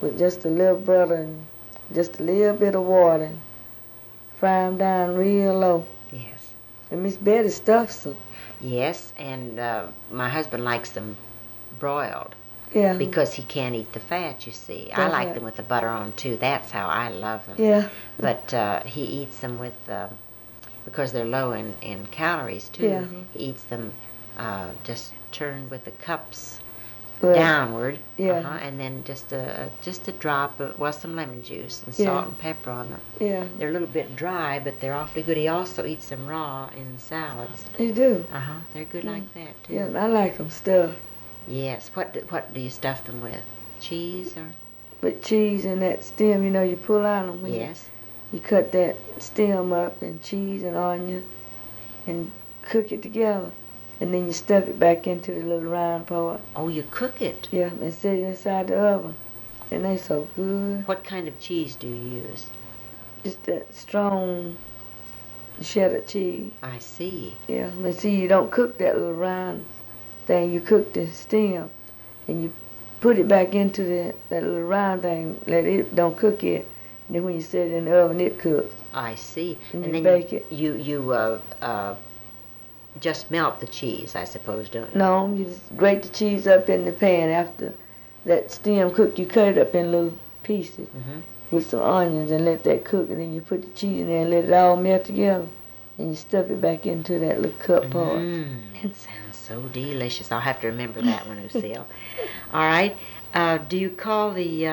with just a little butter and just a little bit of water and fry them down real low. Yes. And Miss Betty stuffs them. Yes, and my husband likes them broiled. Yeah. Because he can't eat the fat, you see. I like them with the butter on, too. That's how I love them. Yeah. But he eats them with, because they're low in calories, too. Yeah. He eats them just turned with the cups downward. Yeah. And then just a drop of, some lemon juice and salt and pepper on them. Yeah. They're a little bit dry, but they're awfully good. He also eats them raw in salads. He do? They're good like that, too. Yeah, I like them stuffed. Yes. What do you stuff them with? Cheese or? With cheese and that stem, you pull out them. Yes. You cut that stem up and cheese and onion and cook it together. And then you stuff it back into the little round part. Oh, you cook it? Yeah, and set it inside the oven. And they so good. What kind of cheese do you use? Just that strong cheddar cheese. I see. Yeah, but see, you don't cook that little round thing. You cook the stem, and you put it back into that little round thing. Don't cook it. And then when you set it in the oven, it cooks. I see. And you then bake it. You just melt the cheese, I suppose, don't you? No, you just grate the cheese up in the pan after that stem cooked. You cut it up in little pieces with some onions and let that cook. And then you put the cheese in there and let it all melt together. And you stuff it back into that little cup part. That sounds so delicious. I'll have to remember that one, Lucille. All right. Do you call the,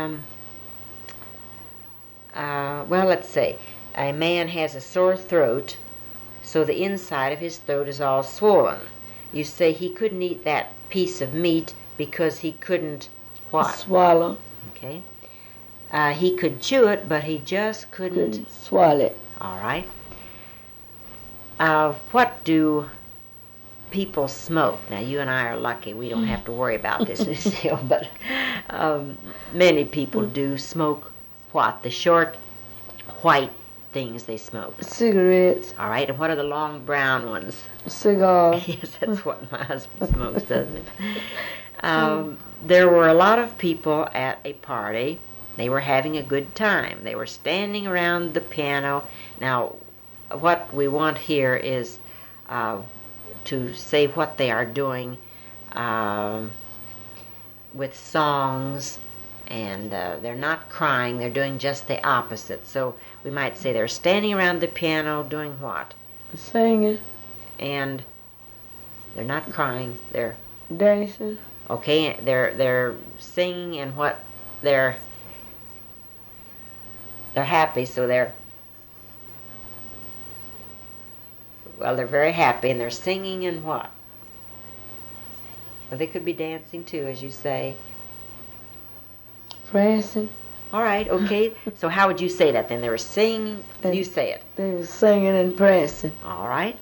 well, let's say, a man has a sore throat, so the inside of his throat is all swollen. You say he couldn't eat that piece of meat because he couldn't what? Swallow. Okay. He could chew it, but he just couldn't swallow it. All right. What do people smoke? Now, you and I are lucky. We don't have to worry about this, Lucille, but many people do smoke what? The short, white things they smoke. Cigarettes. All right, and what are the long brown ones? Cigars. Yes, that's what my husband smokes, doesn't it? There were a lot of people at a party. They were having a good time. They were standing around the piano. Now, what we want here is to say what they are doing with songs, and they're not crying. They're doing just the opposite. So we might say they're standing around the piano doing what? Singing. And they're not crying. They're dancing. Okay, they're singing, and what they're happy, so they're very happy, and they're singing and what? Well, they could be dancing too, as you say. Prancing. All right, okay. So how would you say that then? They were singing, you say it. They were singing and prancing. All right.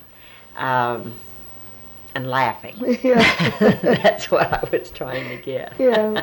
And laughing. Yeah. That's what I was trying to get. Yeah.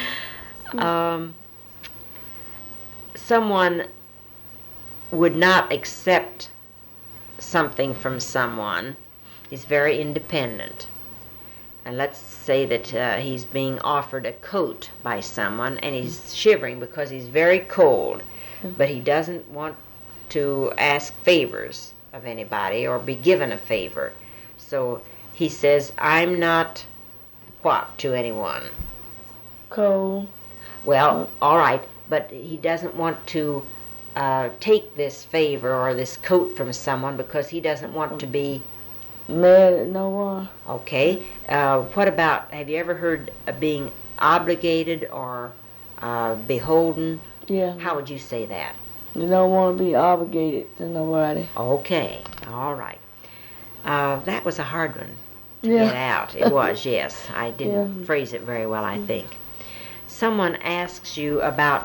Someone would not accept something from someone. He's very independent. And let's say that he's being offered a coat by someone, and he's shivering because he's very cold, but he doesn't want to ask favors of anybody or be given a favor. So he says, I'm not what to anyone? Cold. Well, all right, but he doesn't want to take this favor or this coat from someone because he doesn't want to be mad at no one. Okay. What about, have you ever heard of being obligated or beholden? Yeah. How would you say that? You don't want to be obligated to nobody. Okay. All right. That was a hard one to get out. It was, yes. I didn't phrase it very well, I think. Someone asks you about